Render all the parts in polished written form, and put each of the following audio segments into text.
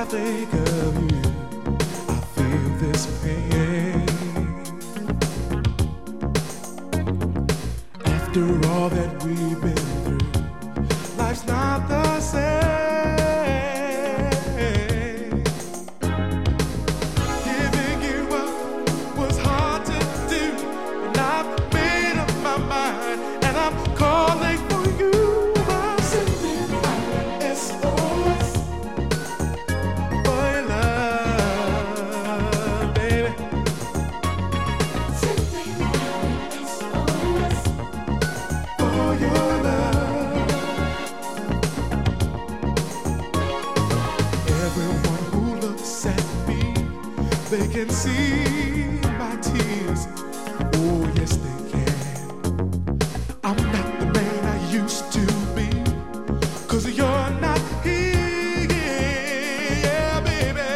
think of you, I feel this pain. After all that we've been through, life's not the same. Giving you up was hard to do, but I've made up my mind and I'm calling for you. I'm sending out SOS for your love, baby. Sending out SOS For your love. Everyone who looks at me, they can see my tears. Oh, yes, they can. I'm not the man I used to be, 'cause you're not here, yeah, baby.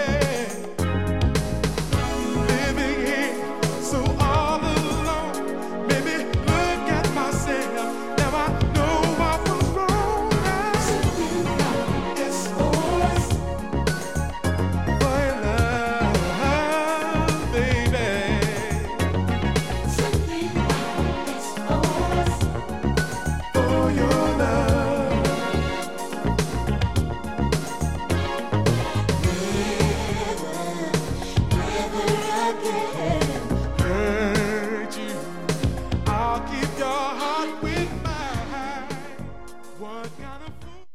Living here so all alone, maybe look at myself, now I know I was wrong. I'm sending out SOS for your love, baby. sending out SOS For your love. never again. Hurt you, I'll keep your heart with mine. What kind of fool?